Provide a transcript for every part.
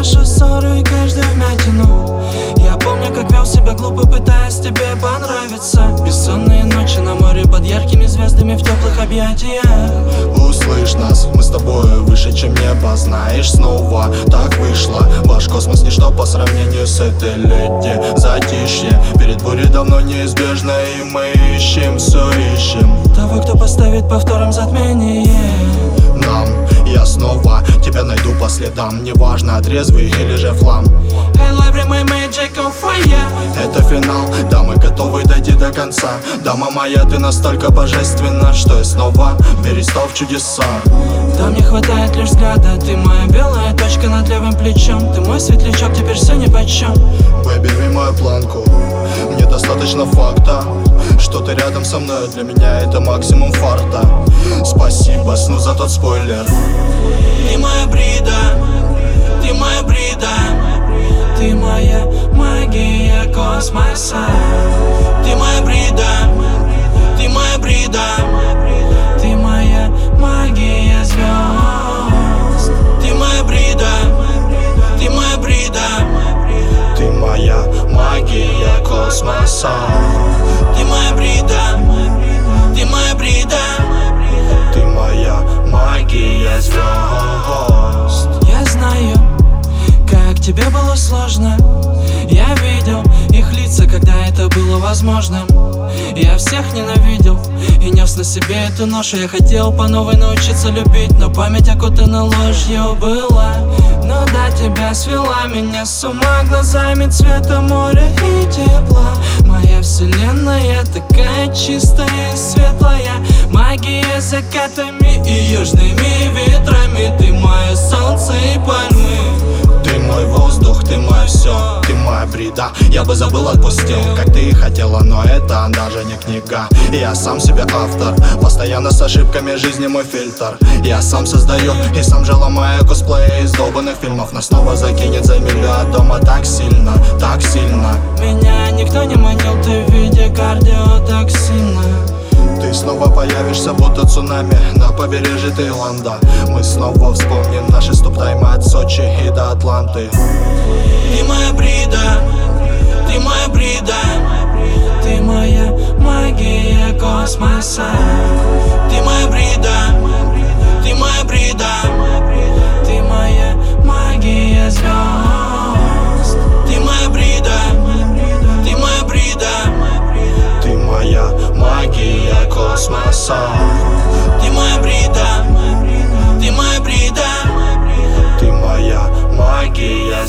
нашу ссору и каждую вмятину. Я помню, как вел себя глупо, пытаясь тебе понравиться. Бессонные ночи на море под яркими звездами в теплых объятиях. Услышь нас, мы с тобой выше, чем небо. Знаешь, снова так вышло. Ваш космос ничто по сравнению с этой леди. Затишье перед бурей давно неизбежно, и мы ищем, все ищем того, кто поставит повтором затмение. Нам, я снова тебя найду по следам. Неважно, трезвый или же флам. I love you, my magic of fire. Это финал, да, мы готовы дойти до конца. Дама моя, ты настолько божественна, что я снова перестал в чудеса. Там не хватает лишь взгляда. Ты моя белая точка над левым плечом. Ты мой светлячок, теперь все нипочем. Бэби, рви мою планку. Мне достаточно факта, что ты рядом со мной. Для меня это максимум фарта. Спасибо сну за тот спойлер. Ты моя брида, ты моя брида. Ты моя магия космоса. Ты моя брида, ты моя брида. Ты моя магия звезд. Ты моя брида, ты моя брида. Ты моя магия космоса. Ты моя брида, ты моя брида. Ты моя магия звезд. Я знаю, как тебе было сложно. Я видел их лица, когда это было возможным. Я всех ненавидел и нес на себе эту ношу. Я хотел по новой научиться любить, но память окутана ложью была. Но до тебя свела меня с ума глазами цвета моря и тепла. Моя вселенная такая чистая и светлая. Магия закатами и южными ветрами. Ты мое солнце и пальмы. Ты мой воздух, ты мое все, ты моя брида. Я бы забыл, отпустил, как ты и хотела, но это даже не книга. Я сам себе автор, постоянно с ошибками жизни мой фильтр. Я сам создаю и сам же ломаю косплеи из долбанных фильмов. Нас снова закинет за милю от дома так сильно, так сильно. Меня никто не манил, ты в виде кардиотоксина. Ты снова появишься, будто цунами на побережье Таиланда. Мы снова вспомним наши стоп-таймы от Сочи и до Атланты. Ты моя брида, ты моя брида. Ты моя магия космоса. Ты моя брида, ты моя брида. Ты моя магия звезд. Ты моя брида, ты моя брида. Ты моя магия космоса. Ты моя брида, ты моя брида. Ты моя магия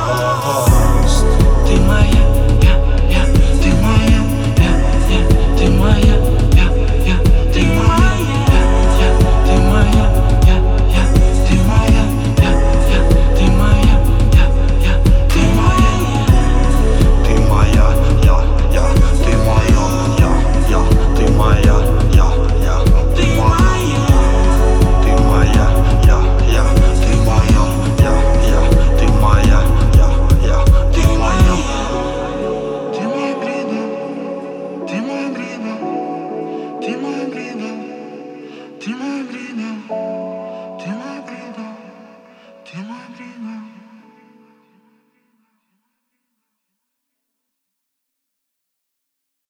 звезд. Ты моя, я, ты моя, я, ты моя, я, ты моя, я, ты моя, я, ты моя, я, ты моя, я, ты моя. Ты моя, я, ты моя, я, ты моя, я, ты моя. Ты моя, я, ты моя, ты моя, ты моя. Ты моя брида, ты моя брида, ты моя брида, ты моя брида, ты моя брида, ты моя брида.